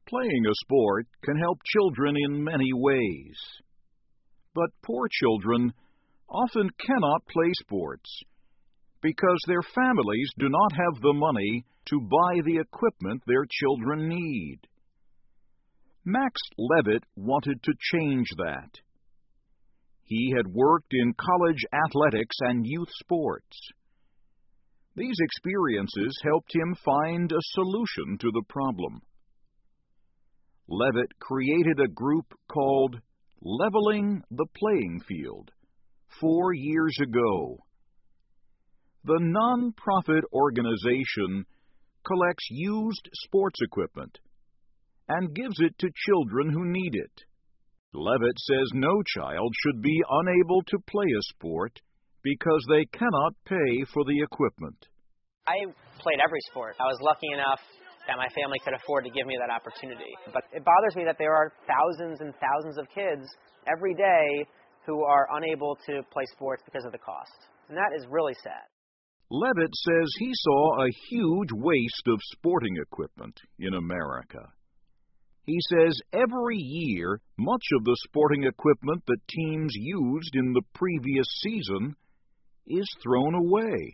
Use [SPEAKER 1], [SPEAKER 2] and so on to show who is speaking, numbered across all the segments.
[SPEAKER 1] Playing a sport can help children in many ways. But poor children often cannot play sports because their families do not have the money to buy the equipment their children need. Max Levitt wanted to change that. He had worked in college athletics and youth sports. These experiences helped him find a solution to the problem. Levitt created a group called Leveling the Playing Field 4 years ago. The non-profit organization collects used sports equipment and gives it to children who need it. Levitt says no child should be unable to play a sport because they cannot pay for the equipment.
[SPEAKER 2] I played every sport. I was lucky enough that my family could afford to give me that opportunity. But it bothers me that there are thousands and thousands of kids every day who are unable to play sports because of the cost. And that is really sad.
[SPEAKER 1] Levitt says he saw a huge waste of sporting equipment in America. He says every year, much of the sporting equipment that teams used in the previous season is thrown away.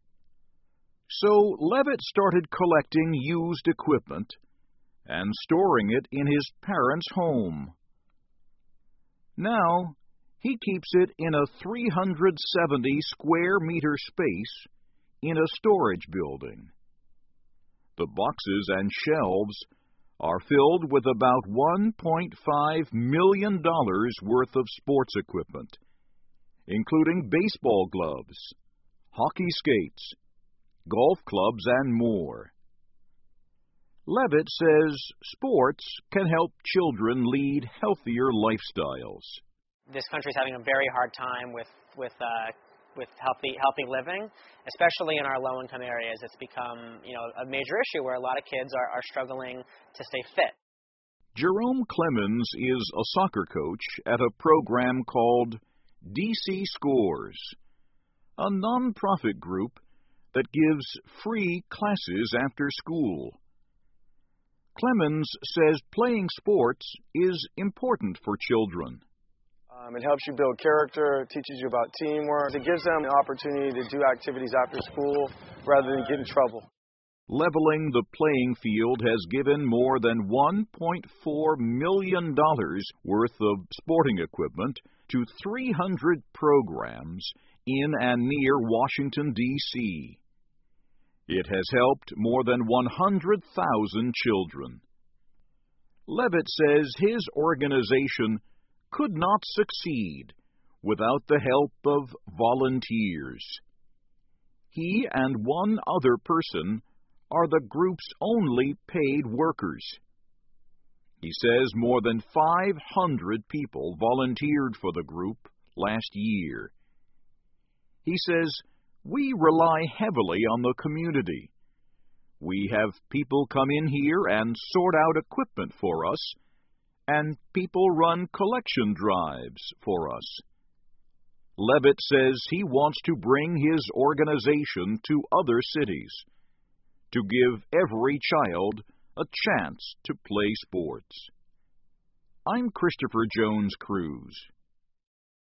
[SPEAKER 1] So Levitt started collecting used equipment and storing it in his parents' home. Now, he keeps it in a 370 square meter space in a storage building. The boxes and shelves are filled with about $1.5 million worth of sports equipment, including baseball gloves, hockey skates, golf clubs, and more. Levitt says sports can help children lead healthier lifestyles.
[SPEAKER 2] This country is having a very hard time with healthy living, especially in our low-income areas. It's become, a major issue where a lot of kids are struggling to stay fit.
[SPEAKER 1] Jerome Clemens is a soccer coach at a program called DC Scores, a nonprofit group that gives free classes after school. Clemens says playing sports is important for children.
[SPEAKER 3] It helps you build character, it teaches you about teamwork. It gives them the opportunity to do activities after school rather than get in trouble.
[SPEAKER 1] Leveling the Playing Field has given more than $1.4 million worth of sporting equipment to 300 programs in and near Washington, D.C. It has helped more than 100,000 children. Levitt says his organization could not succeed without the help of volunteers. He and one other person are the group's only paid workers. He says more than 500 people volunteered for the group last year. He says, "We rely heavily on the community. We have people come in here and sort out equipment for us, and people run collection drives for us." Levitt says he wants to bring his organization to other cities to give every child a chance to play sports. I'm Christopher Jones Cruz.